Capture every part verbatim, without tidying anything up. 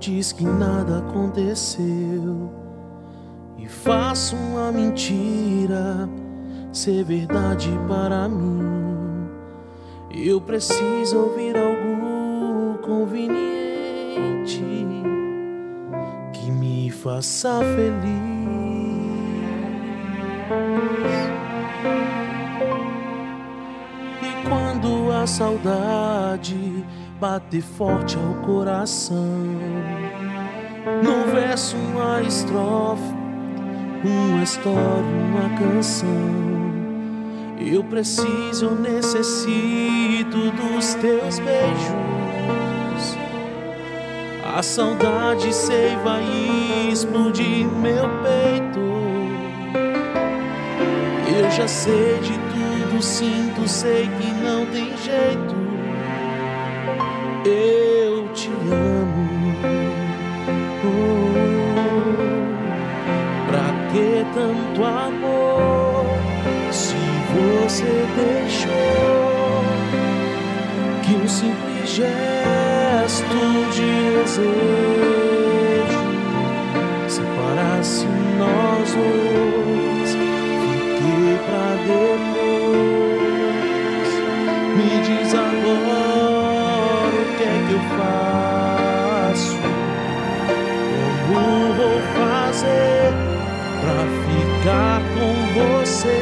diz que nada aconteceu e faço uma mentira ser verdade para mim. Eu preciso ouvir algo conveniente que me faça feliz. E quando a saudade bater forte ao coração, no verso uma estrofe, uma história, uma canção, eu preciso, eu necessito dos teus beijos. A saudade ceiva e explode meu peito. Eu já sei de tudo, sinto, sei que não tem jeito. Eu te amo. Oh, pra que tanto amor se você deixou que um simples gesto de desejo separasse nós dois? Fiquei pra depois. Me diz agora o que é que eu faço, como vou fazer pra ficar com você,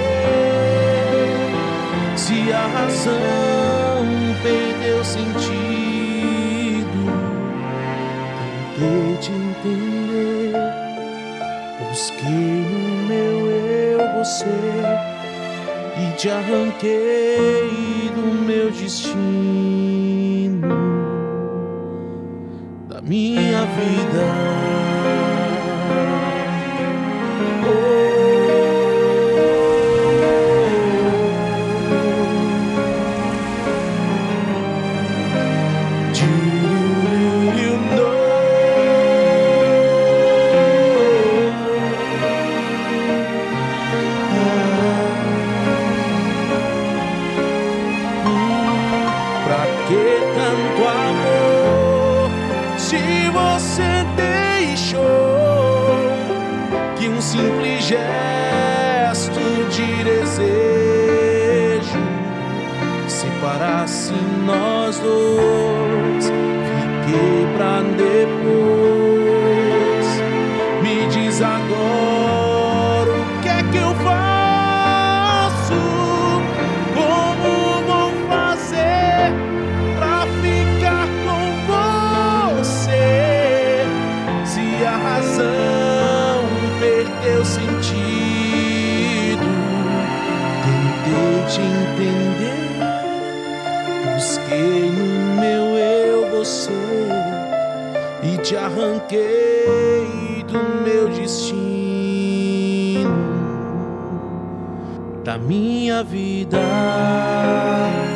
se a razão perdeu sentido. Tentei te entender, busquei no meu eu você e te arranquei do meu destino, da minha vida. Pra que tanto amor se você deixou que um simples gesto de desejo separasse nós dois? Fiquei pra depois. Me diz agora o que é que eu faço, perdeu sentido. Tentei te entender, busquei no meu eu você e te arranquei do meu destino, da minha vida.